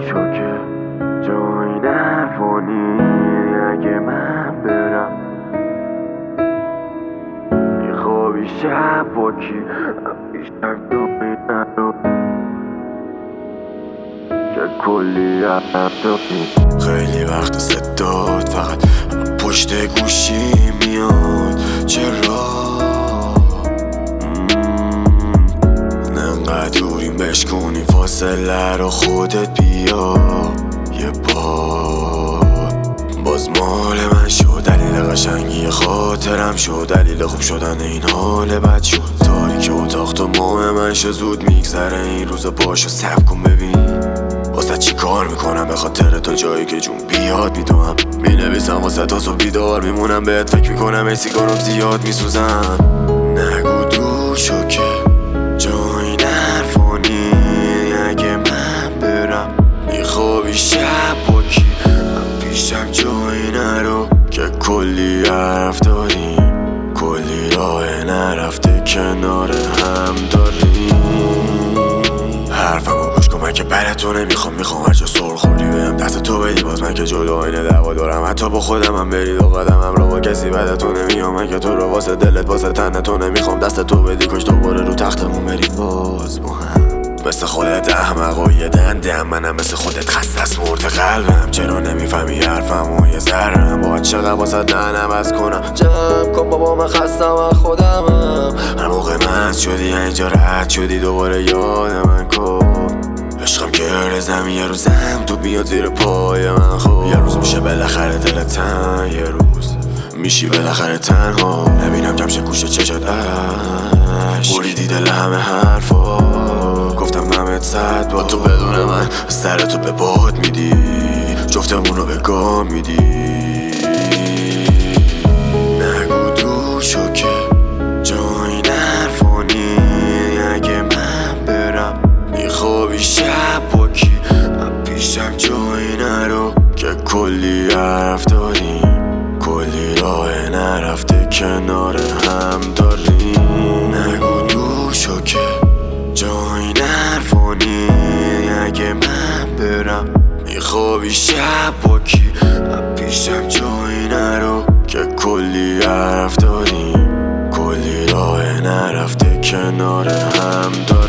شو که جایی نرفانی اگه من برم یه خوابی شب با کی بیشتر جایی نرو که کلی رفتاری خیلی وقت صدات فقط پشت گوشی میاد چرا ننقدر دوریم بشکنی فاصله رو خودت بیا یه بار باز مال من شد دلیل قشنگی خاطرم شد دلیل خوب شدن این حال بد شد تاریک اتاق تو ماه من شد زود میگذره این روزا باشو سب کن ببین واسه چی کار میکنم به خاطر تو جایی که جون بیاد میدوم مینویسم واسه تا صبح بیدار میمونم بهت فکر میکنم ای سیگارم زیاد میسوزم نگو دور شو که جایی نرفانی اگه من برم میخوابی شب با کی من پیشم جایی نرو که کلی حرف داریم کلی راه نرفته کنار هم داریم حرفمو گوش کن من که براتو نمیخوام هر جا سر خوردی بهم دست تو بدی باز من که جلو آینه دعوا دارم حتی با خودم هم بری دو قدمم رو با کسی بدتو نمیام من که تو رو واسه دلت واسه تنتو نمیخوام دست تو بدی کاش دوباره رو تختمون بریم باز با هم مثل خودت احمق و یه دندم منم مثل خودت خسته از مرد قلبم چرا نمیفهمی حرفمو یه ذرم باید چقدر واسه دهنم از کنم جمع کن بابا من خستم از خودمم هر موقع مست شدی اینجا رد شدی دوباره یاد من کن عشقم گرد زمین یه روزم تو بیاد زیر پای من خب یه روز میشه بالاخره دلت تن یه روز میشی بالاخره تنها نبینم جمشه گوشه چشت عشق بریدی دل همه حرفا گفتم نمت صد با تو بدون من سرتو به باد میدی جفتمونو به گام میدی نگو دور شو که جایی نرفانی اگه من برم میخوابی شب با کی من پیشم جایی نرو که کلی حرف داریم کلی راه نرفته کنار هم داریم نگو دور شو که جایی نرفانی اگه من برم میخوابی شب با کی من پیشم جایی نرو که کلی حرف داریم کلی راه نرفته کنار هم داریم